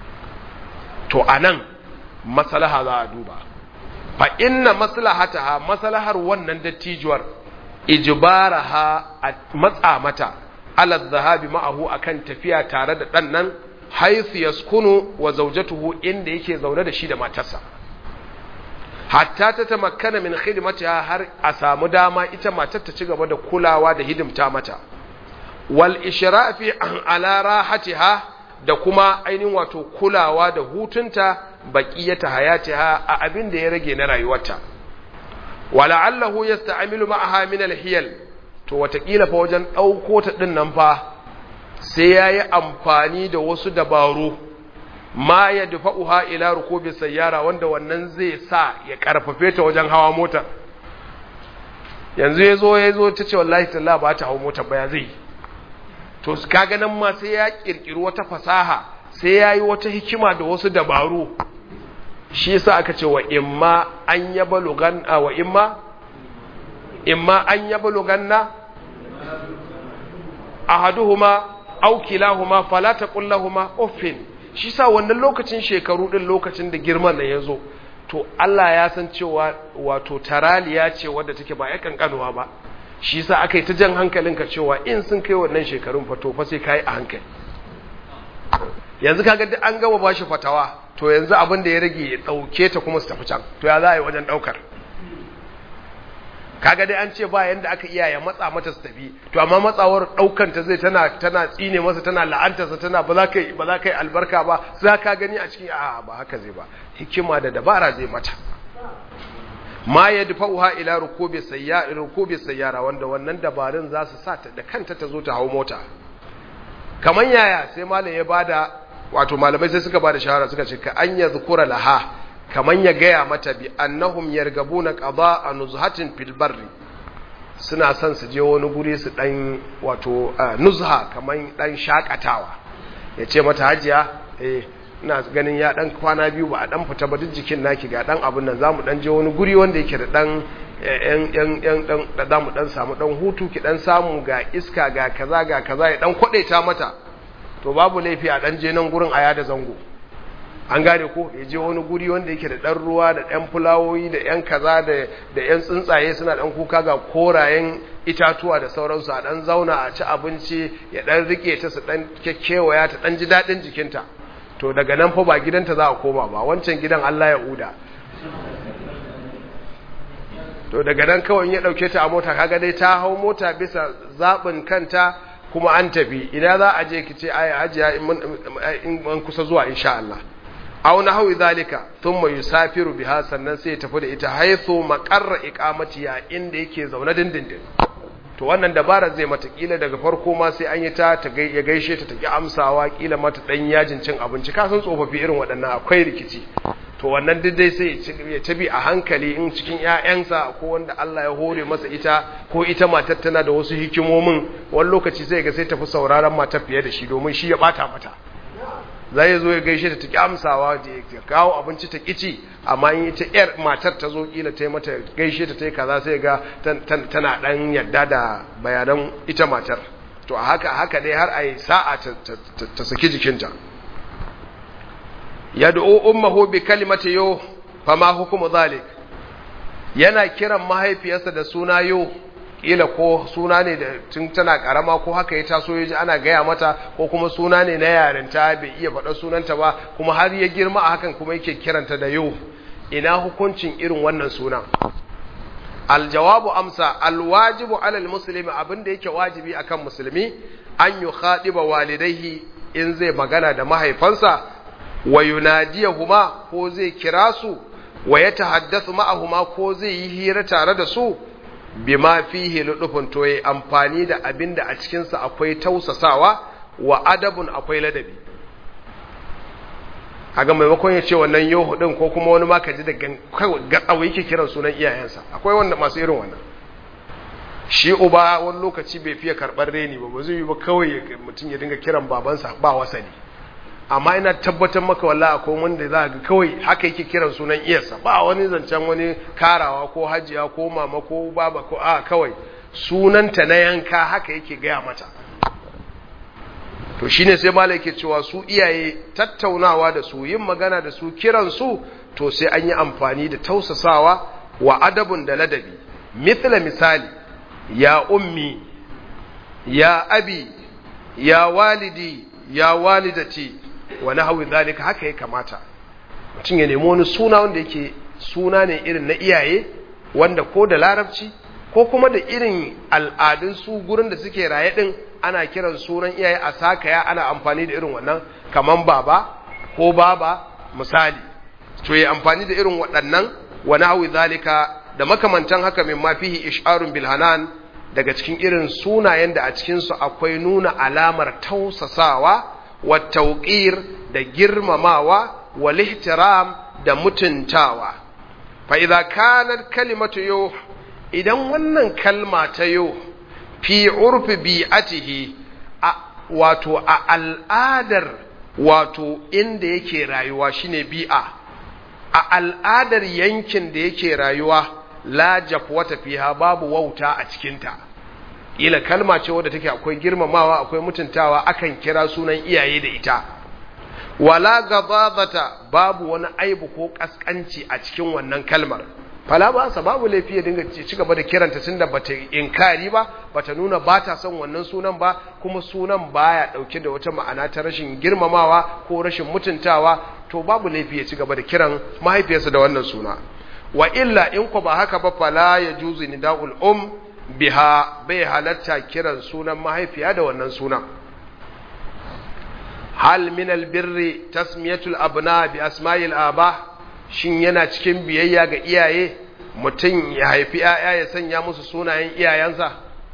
To a nan maslaha za a duba, fa inna maslahataha, maslahar wannan dattijuwar, ijbaraha, a matsa mata ala dhahabi ma'ahu, akan tafiya tare da dan nan, haythu yaskunu wa zawjatuhu, inda yake zaune da shi da matarsa, hatta ta tamakkana min khidmatiha, har a samu dama ita matar ta ci gaba da kulawa da hidimta mata, wal ishrafi ala rahatiha, da kuma ainihin wato kulawa da hutunta, baqiyata hayatiha, a abin da ya rage na rayuwarta. wala'allahu yasta'milu ma'aha min al-hiyal, to watakila fa wajen ɗauko ta ɗin nan fa sai ya yi amfani da wasu dabaru, ma ya dufa'uha ila rukubi sayyara, wanda wannan zai sa ya karfafe ta wajen hawa mota. Yanzu ya zo ya zo ta ce wallahi talla ba ta hau mota ba, ya zai, to kaga nan ma sai ya kirkiri wata fasaha, sai ya yi wata hikima da wasu dabaru. Shi yasa aka ce wa imma an yabalugan wa imma imma an yabaluganna ahaduhuma aw kilahuma fala taqul lahumu uffin. Shi sa wannan lokacin shekaru din lokacin da girman nan yazo to Allah ya san cewa wato taraliya ce wadda take ba ya kankanuwa ba. Shi sa akai ta jan hankalinka cewa in sun kai wannan shekarun fa to fa sai kai a hankali. Yanzu kaga duk an gaba bashi fatawa to yanzu abin da ya rage ya dauke ta kuma su tafi can to ya za a yi wajen daukar. Kaga dai an ce ba yanda aka iya ya matsa mata su tafi to amma matsawar daukan ta zai tana tana tsine masa tana la'anta sa tana ba za ka ba za ka yi albarka ba za ka gani a cikin a ba haka zai ba hikima da dabara zai mata. Ma yadfa'uha ila rukubi sayyara rukubi sayyara wanda wannan dabarun za su sa ta da kanta ta zo ta hawo mota. Kaman yaya sai malam ya bada wato malamai sai suka bada shawara suka ce ka an yadhkura laha kaman ya gaya mata bi annahum yargabuna qada'a nuzhatin fil barri suna son su je wani guri su dan wato nuzha kaman dan shakatawa yace mata hajiya eh ina ganin ya dan kwana biyu ba a dan fita ba duk jikin naki ga dan abun nan zamu dan je wani guri wanda yake da dan yan yan yan dan da zamu dan samu dan hutu ki dan samu ga iska ga kaza ga kaza ya dan kwadaita mata to babu laifi a dan je nan gurin aya da zango. An gane ko ya je wani guri wanda yake da ɗan ruwa da ɗan fulawoyi da ɗan kaza da da ɗan tsuntsaye suna ɗan kuka ga korayen itatuwa da sauransu a ɗan zauna a ci abinci ya ɗan rike ta su ɗan kekkewaya ta ɗan ji daɗin jikinta to daga nan fa ba gidanta za a koma ba wancan gidan Allah ya uda to daga nan kawai ya ɗauke ta a mota kaga dai ta hau mota bisa zaɓin kanta kuma an tafi ina za a je ki ce ai hajiya in mun kusa zuwa insha Allah aw nahwi zalika thumma yusafiru biha sannan sai ya tafi da ita haythu maqarra iqamatiha inda yake zaune dindindin to wannan dabara zai mata kila daga farko ma sai an yi ta ya gaishe ta take amsawa kila mata dan yajin cin abinci ka san tsofaffi irin waɗannan akwai rikici to wannan duk dai sai ya tabi a hankali in cikin ƴaƴansa ko wanda Allah ya hore masa ita ko ita matar tana da wasu hikimomin wani lokaci sai ga sai tafi sauraron matar fiye da shi domin shi ya bata mata zai zo ya gaishe ta take amsawa da ya kawo abinci ta kici amma in ita ƴar matar ta zo kila ta yi mata gaishe ta tai kaza sai ga tana dan yadda da bayanan ita matar to a haka haka dai har ai sa'a ta saki jikinta yad'u ummuhu bi kalimati yo fama hukumu zalik yana kiran mahaifiyarsa da suna yo kila ko suna ne da tun tana karama ko haka ya taso yaji ana gaya mata ko kuma suna ne na yarinta bai iya faɗa sunanta ba kuma har ya girma a hakan kuma yake kiranta da yo ina hukuncin irin wannan sunan aljawabu amsa alwajibu alal muslimi abinda yake wajibi akan musulmi an yukhadiba walidayhi in zai magana da mahaifansa wa yunadiyahuma ko zai kira su wa yatahaddathu ma'ahuma ko zai yi hira tare da su bima fihi ludufun to yayi amfani da abinda a cikin sa akwai tausasawa wa adabun akwai ladabi kaga maimakon ya ce wannan yohu din ko kuma wani ma ka ji da gatsawa yake kiran sunan iyayensa akwai wanda masu irin wannan shi uba wani lokaci bai fiye karɓar reni ba ba zai yi ba kawai mutum ya dinga kiran babansa ba wasani amma ina tabbatar maka wallahi akwai wanda za ga kawai haka yake kiran sunan iyarsa ba wani zancen wani karawa ko hajiya ko mama ko baba ko a kawai sunanta na yanka haka yake gaya mata to shine sai malai yake cewa su iyaye tattaunawa da su yin magana da su kiran su to sai an yi amfani da tausasawa wa adabun da ladabi mithla misali ya ummi ya abi ya walidi ya walidati wa nahwi zalika haka ya kamata mutum ya nemi wani suna wanda yake suna ne irin na iyaye wanda ko da larabci ko kuma da irin al'adun su gurin da suke raye din ana kiran sunan iyaye a sakaya ana amfani da irin wannan kaman baba ko baba misali to yi amfani da irin waɗannan wa nahwi zalika da makamantan haka min ma fihi ish'arun bil hanan daga cikin irin sunayen da a cikin su akwai nuna alamar tausasawa wa tawqir da girmamawa wal ihtiram da mutuntawa fa idza kanat kalimatu yuh idan wannan kalma ta yuh fi urfi bi'atihi wato a al'adar wato inda yake rayuwa shine bi'a a al'adar yankin da yake rayuwa la jafwata fiha babu wauta a cikinta ila kalma ce wadda take akwai girmamawa akwai mutuntawa akan kira sunan iyaye da ita wala gababata babu wani aibu ko kaskanci a cikin wannan kalmar fala ba sa babu laifi ya dinga ci gaba da kiranta tunda bata inkari ba bata nuna bata son wannan sunan ba kuma sunan baya dauke da wata ma'ana ta rashin girmamawa ko rashin mutuntawa to babu laifi ya ci gaba da kiran mahaifiyarsa da wannan suna wa illa in ko ba haka ba fala yajuzu nida'ul um biha bai halatta kiran sunan mahaifiya da wannan sunan hal min albirri tasmiyatul abna bi asma'il aba shin yana cikin biyayya ga iyaye mutum ya haifi ‘ya'ya ya sanya musu sunayen iyayensa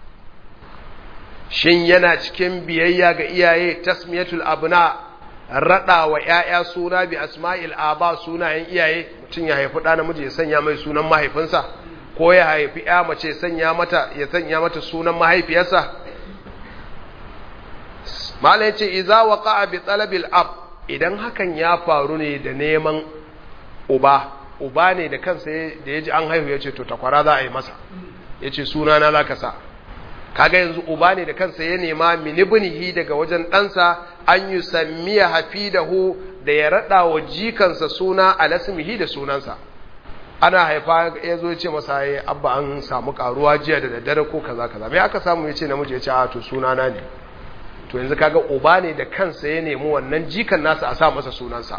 shin yana cikin biyayya ga iyaye tasmiyatul abna raɗa wa ‘ya'ya suna bi asma'il aba sunayen iyaye mutum ya haifi ɗa namiji ya sanya mai sunan mahaifinsa ko ya haifi ‘ya mace sanya mata ya sanya mata sunan mahaifiyarsa malai ce iza waqa'a bi talabil ab idan hakan ya faru ne da neman uba uba ne da kansa da yaji an haihu yace to takwara za a yi masa yace suna na zaka sa kaga yanzu uba ne da kansa ya nema minibnihi daga wajen ɗansa an yusammiya hafidahu da ya rada wa jikansa suna alasmihi da sunansa ana haifa yazo yace masa yayi abba an samu karuwa jiya da daddare ko kaza kaza me aka samu yace namiji yace a to suna na ne to yanzu kaga uba ne da kansa ya nemi wannan jikan nasa a sa masa sunansa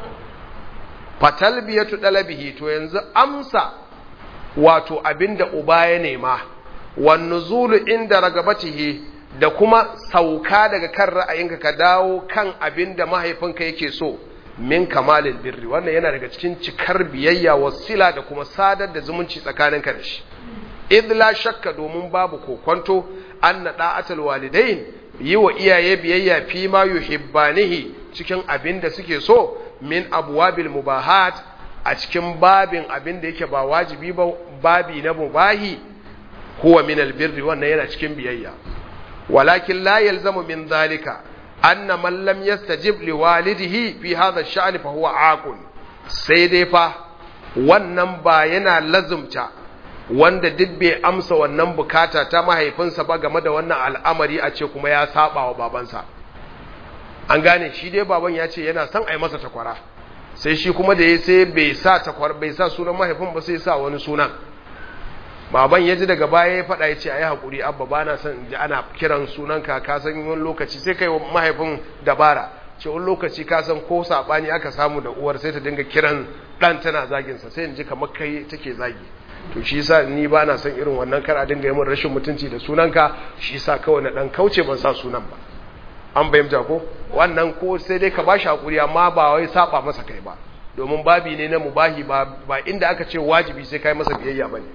fatalbiyatu dalabihi to yanzu amsa wato abinda uba ya nema wan nuzulu inda ragabatihi da kuma sauka daga kan ra'ayinka ka dawo kan abinda mahaifinka yake so min kamalil birri wannan yana daga cikin cikar biyayya wasila da kuma sadar da zumunci tsakaninka da shi idh la shakka domin babu kokonto anna da'atul walidain yi wa iyaye biyayya fi ma yuhibbanihi cikin abinda suke so min abwabil mubahat a cikin babin abin da yake ba wajibi ba babi na mubahi huwa min albirri wannan yana cikin biyayya walakin la yalzamu min zalika anna man lam yastajib liwalidihi fi hadha ash-sha'n fa huwa aqul sai dai fa wannan ba yana lazumta wanda duk bai amsa wannan bukata ta mahaifinsa ba game da wannan al'amari a ce kuma ya saba wa babansa an gane shi dai baban ya ce yana son a yi masa takwara sai shi kuma da ya sai bai sa takwar bai sa sunan mahaifin ba sai sa wani sunan baban ya ji daga baya ya faɗa ya ce a yi haƙuri abba ba na son ji ana kiran sunanka ka san wani lokaci sai kai mahaifin dabara ce wani lokaci ka san ko saɓani aka samu da uwar sai ta dinga kiran ɗan tana zaginsa sai in ji kamar kai take zagi to shi sa ni ba na son irin wannan kar a dinga yi min rashin mutunci da sunanka shi sa kawai na ɗan kauce ban sa sunan ba an bayyanta ko wannan ko sai dai ka bashi hakuri amma ba wai saba masa kai ba domin babi ne na mubahi ba ba inda aka ce wajibi sai kai masa biyayya bane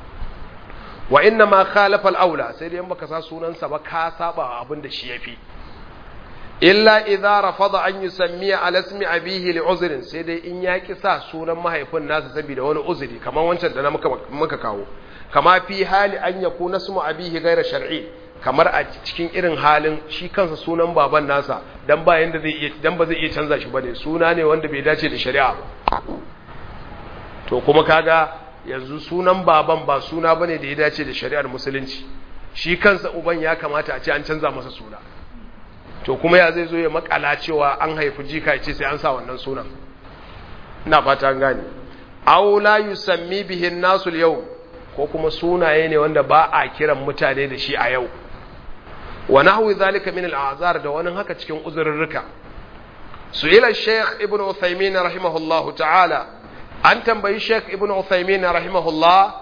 wa inna ma khalafa al-aula sai dai in baka sa sunan sa ba ka saba abin da shi yafi illa idza rafada an yusammiya ala ismi abihi li uzrin sai dai in ya ki sa sunan mahaifin nasa saboda wani uzuri kamar wancan da na muka muka kawo kama fi hali an yakuna ismu abihi ghayra shar'i kamar a cikin irin halin shi kansa sunan baban nasa dan ba yanda zai iya dan ba zai iya canza shi bane suna ne wanda bai dace da shari'a ba to kuma kaga yanzu sunan baban ba suna bane da ya dace da shari'ar musulunci shi kansa uban ya kamata a ce an canza masa suna to kuma ya zai zo ya makala cewa an haifi jika ce sai an sa wannan sunan ina fata an gane aw la yusammi bihi an-nasu al-yawm ko kuma sunaye ne wanda ba a kiran mutane da shi a yau wa nahwi zalika min al-a'zar da wani haka cikin uzurrurruka su'ila Sheikh Ibn Uthaymeen rahimahullah ta'ala an tambayi Sheikh Ibn Uthaymeen rahimahullah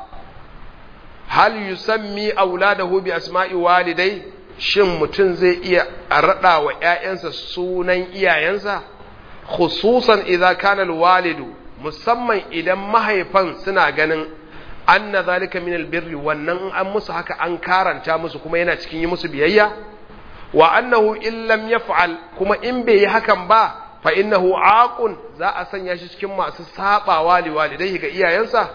hal yusammi auladahu bi asma'i walidai shin mutun zai iya rada wa ƴaƴansa sunan iyayensa khususan idza kana al-walidu musamman idan mahaifan suna ganin anna zalika min albirri wannan an musu haka an karanta musu kuma yana cikin yi musu biyayya wa annahu in lam yaf'al kuma in bai yi hakan ba fa innahu aqun za a sanya shi cikin masu sabawa li walidayhi ga iyayensa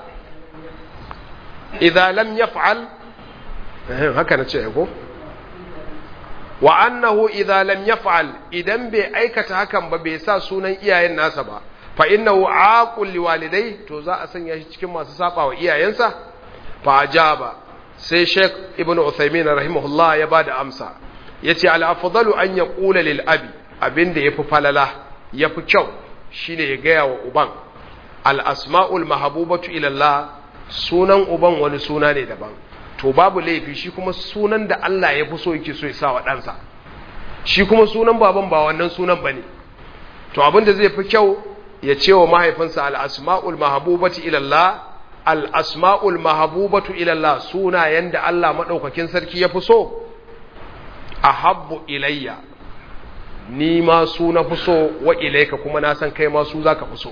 idza lam yaf'al haka nace ko wa annahu idza lam yaf'al idan bai aikata hakan ba bai sa sunan iyayen nasa ba fa innahu aqul liwalidai to za a sanya shi cikin masu saba wa iyayensa fa ajaba sai Sheikh Ibn Uthaymeen rahimahullah ya bada amsa yace al-afdalu an yaqula lil abi abinda yafi falala yafi kyau shine ya gaya wa uban al-asma'ul mahbubatu ila Allah, sunan uban wani suna ne daban, to babu laifi shi kuma sunan da Allah ya fi so yake so ya sa wa ɗansa, shi kuma sunan baban ba wannan sunan bane, to abinda zai fi kyau ya ce wa mahaifinsa al-asma'ul mahbubatu ila Allah, al-asma'ul mahbubatu ila Allah, sunayen da Allah madaukakin sarki ya fi so, ahabbu ilayya, ni ma su na fi so wa ilaika kuma na san kai ma su zaka fi so.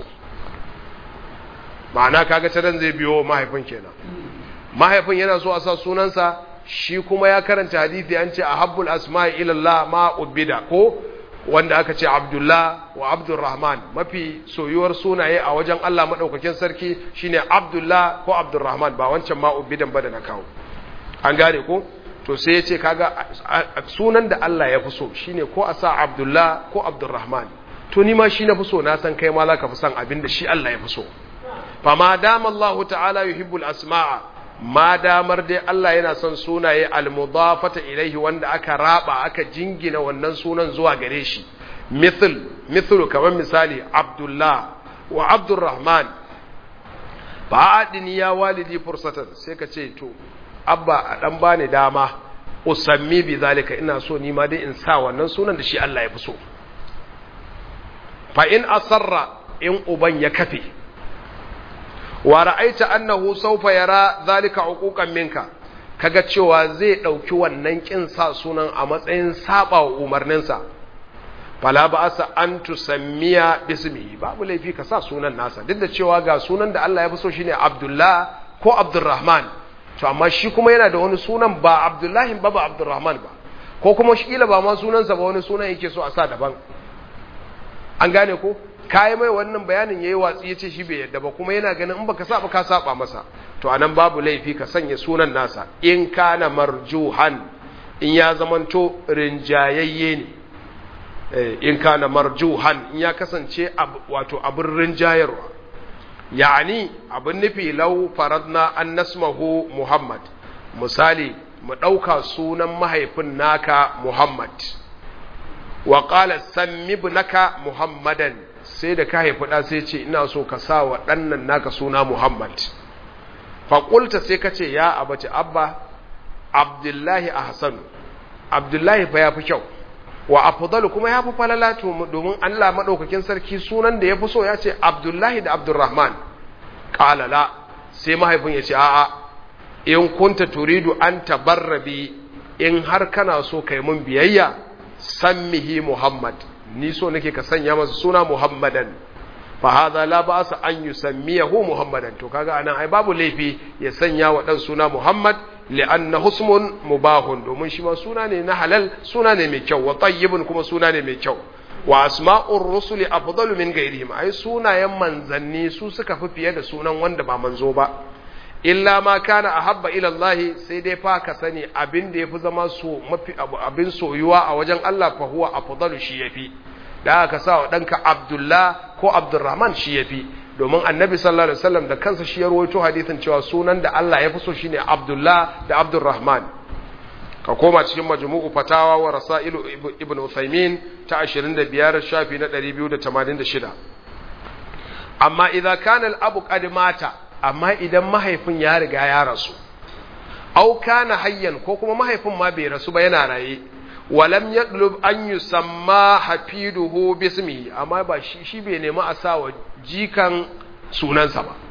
Ma'ana kaga tadan zai biyo mahaifin kenan, mahaifin yana so a sa sunansa, shi kuma ya karanta hadisi an ce ahabbul asma'i ila Allah ma ubida, ko wanda aka ce Abdullah wa Abdurrahman, mafi soyuwar sunaye a wajen Allah madaukakin sarki shine Abdullah ko Abdurrahman, ba wancan ma ubidan ba da na kawo. An gane ko? To sai ya ce kaga sunan da Allah ya fi so shine ko a sa Abdullah ko Abdurrahman, to ni ma shi na fi so, na san kai ma za ka fi san abin da shi Allah ya fi so. Fa ma dama Allah ta'ala yuhibbul asma'a, ma damar dai Allah yana son sunaye al-mudafata ilaihi wanda aka raba aka jingina wannan sunan zuwa gare shi, mithl mithlu kamar misali Abdullah wa Abdurrahman, fa adini ya walidi fursatan, sai ka ce to abba a dan bani dama usammi bi zalika, ina so ni ma dai in sa wannan sunan da shi Allah ya fi so. Fa in asarra, in uban ya kafe, wa ra'aita annahu sawfa yara zalika uquqan minka, kaga cewa zai dauki wannan kin sa sunan a matsayin saba wa umarninsa, fala ba'asa an tusammiya bismihi, babu laifi ka sa sunan nasa, duk da cewa ga sunan da Allah ya fi so shine Abdullah ko Abdurrahman, to amma shi kuma yana da wani sunan ba Abdullahi ba ba Abdurrahman ba, ko kuma shi kila ba ma sunansa ba wani sunan yake so a sa daban. An gane ko? Kai mai wannan bayanin yayi watsi yace shi bai yadda ba, kuma yana ganin in baka saba ka saba masa, to anan babu laifi ka sanya sunan nasa in kana marjuhan, in ya zamanto rinjayayye ne, eh in kana marjuhan, in ya kasance wato abin rinjayarwa, yani abin nufi lau faradna an nasmahu Muhammad, misali mu ɗauka sunan mahaifin naka Muhammad, wa qala sammi ibnaka Muhammadan, sai da ka haifi ɗa sai ce ina so ka sa wa ɗannan naka suna Muhammad, faƙulta sai ka ce ya abace abba Abdullahi ahsanu, Abdullahi fa ya fi kyau, wa afdalu kuma ya fi falala, domin Allah madaukakin sarki sunan da ya fi so ya ce Abdullahi da Abdurrahman. Qala la, sai mahaifin ya ce a'a, in kunta turidu an tabarrabi, in har kana so kai mun biyayya, sammihi Muhammad, ni so nake ka sanya masa suna Muhammadan, fa hadha la ba'sa an yusammiyahu Muhammadan, to kaga anan ai babu laifi ya sanya wa dan suna Muhammad, li'annahu ismun mubahun, domin shi ma suna ne na halal, suna ne mai kyau, wa tayyibun kuma suna ne mai kyau, wa asma'ur rusuli afdalu min ghayrihim, ai sunayen manzanni su suka fi fiye da sunan wanda ba manzo ba, illa ma kana ahabba ila Allah, sai dai fa ka sani abin da yafi zama so mafi abin soyuwa a wajen Allah, fa huwa afdalu, shi yafi, da aka sa wa danka Abdullah ko Abdurrahman shi yafi, domin annabi sallallahu alaihi wasallam da kansa shi ya rawaito hadisin cewa sunan da Allah ya fi so shine Abdullah da Abdurrahman. Ka koma cikin majmu'u fatawa wa rasailu ibn Uthaymin ta ashirin da biyar shafi na ɗari biyu da tamanin da shida. Amma idan kana al-abu qad mata, amma idan mahaifin ya riga ya rasu, au kana hayyan, ko kuma mahaifin ma bai rasu ba yana raye, walam yadlub an yusamma hafiduhu bismihi, amma ba shi shi bai nemi a sa wa jikan sunansa ba,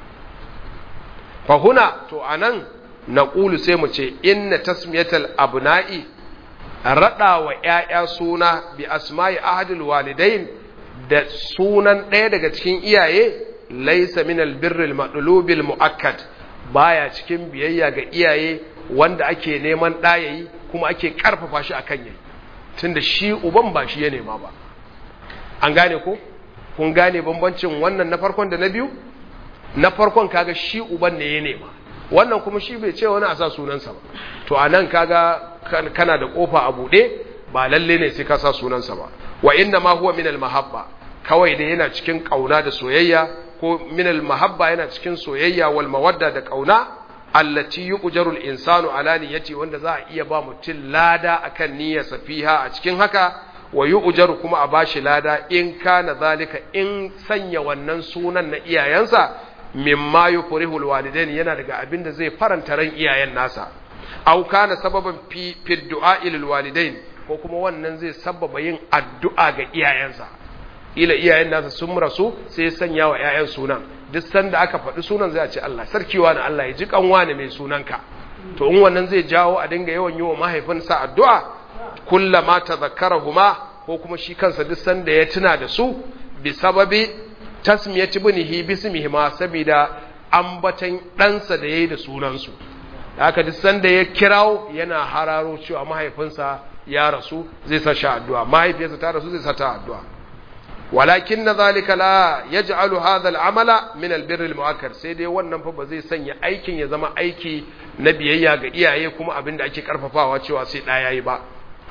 fa huna, to anan naqulu sai mu ce inna tasmiyatal abna'i, rada wa ƴaƴa suna bi asma'i ahadil walidain, da sunan ɗaya daga cikin iyaye, laysa min albirril madlubil muakkad, baya cikin biyayya ga iyaye wanda ake neman ɗayayi kuma ake karfafa shi akan yayi, tunda shi uban ba shi ya nema ba. An gane ko? Kun gane bambancin wannan na farkon da na biyu? Na farkon kaga shi uban ne ya nema, wannan kuma shi bai ce wani a sa sunansa ba, to anan kaga kana da kofa a bude, ba lalle ne sai ka sa sunansa ba. Wa inna ma huwa min al mahabba, kawai da yana cikin kauna da soyayya, ko min al mahabba yana cikin soyayya wal mawadda da kauna, allati yu'jaru al-insanu ala niyyati wanda za a iya ba mutum lada akan niyyarsa fiha a cikin haka wa yu'jaru kuma a bashi lada in kana zalika in sanya wannan sunan na iyayensa mimma yukrihu al-walidain yana daga abin da zai faranta ran iyayen nasa aw kana sababan fi fi du'a lil walidain ko kuma wannan zai sababa yin addu'a ga iyayensa ila iyayen nasa sun rasu sai ya sanya wa iyayen sunan duk sanda aka faɗi sunan zai ce Allah sarkiwa na Allah ya ji kanwa ne mai sunanka to in wannan zai jawo a dinga yawan yi wa mahaifinsa addu'a kullama tadhakkarahuma ko kuma shi kansa duk sanda ya tuna da su bi sababi tasmiyati bunihi bismihi ma sabida ambatan ɗansa da yayi da sunansu da haka duk sanda ya kirawo yana hararo cewa mahaifinsa ya rasu zai sa shi addu'a mahaifiyarsa ta rasu zai sa ta addu'a walakin zalika la yaj'alu hadha al-amala min al-birr al-mu'akkar sai dai wannan fa ba zai sanya aikin ya zama aiki na biyayya ga iyaye kuma abinda ake karfafawa cewa sai da yayi ba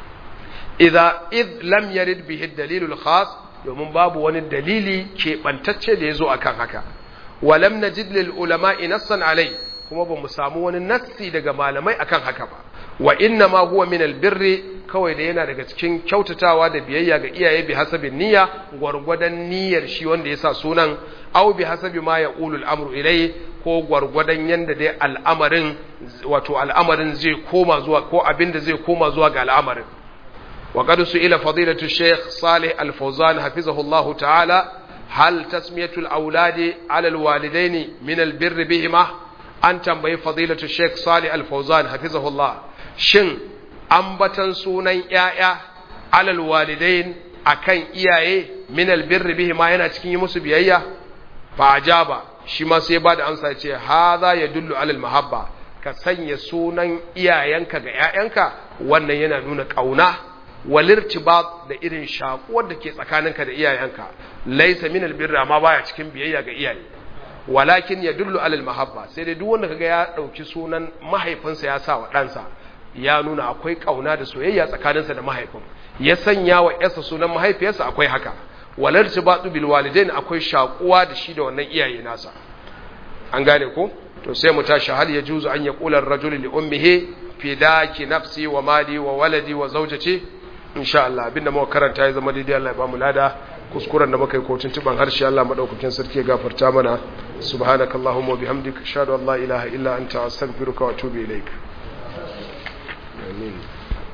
idza id lam yarid bihi ad-dalil al-khas domin babu wani dalili ke bantacce da yazo akan haka walam najid lil ulama'i nassan alai kuma ba mu samu wani nassi daga malamai akan haka ba wa inna ma huwa min albirri kawai da yana daga cikin kyautatawa da biyayya ga iyaye bi hasabin niyya gwargwadon niyyar shi wanda ya sa sunan aw bi hasabi ma yaqulu al-amru ilay ko gwargwadon yanda dai al'amarin wato al'amarin zai koma zuwa ko abinda zai koma zuwa ga al'amarin wa qad su'ila fadilatu shaykh salih al-fawzan hafizahu Allah ta'ala hal tasmiyatu al-awladi 'ala al-walidaini min al-birri bihima an tambayi fadilatu shaykh salih al-fawzan hafizahullah shin ambatan sunan ‘ya'ya alal walidain akan iyaye min albirri bihi ma yana cikin yi musu biyayya fa ajaba shi ma sai ba da amsa ce hadha yadullu alal mahabba ka sanya sunan iyayenka ga ‘ya'yanka wannan yana nuna ƙauna walirtibat da irin shakuwar da ke tsakaninka da iyayenka laysa min albirri amma baya cikin biyayya ga iyaye walakin yadullu alal mahabba sai dai duk wanda kaga ya dauki sunan mahaifinsa ya sa wa ɗansa ya nuna akwai kauna da soyayya tsakaninsa da mahaifin ya sanya wa yarsa sunan mahaifiyarsa akwai haka walartibatu bil walidain akwai shakuwa da shi da wannan iyaye nasa an gane ko to sai mu tashi hal ya juzu an yaqula ar-rajulu li ummihi fidaki nafsi wa mali wa waladi wa zawjati insha Allah abinda muka karanta ya zama daidai Allah ya ba mu lada kuskuren da muka yi kotun tuban harshe Allah madaukakin sarki ya gafarta mana subhanakallahumma wa bihamdika ashhadu an la ilaha illa anta astaghfiruka wa atubu ilaik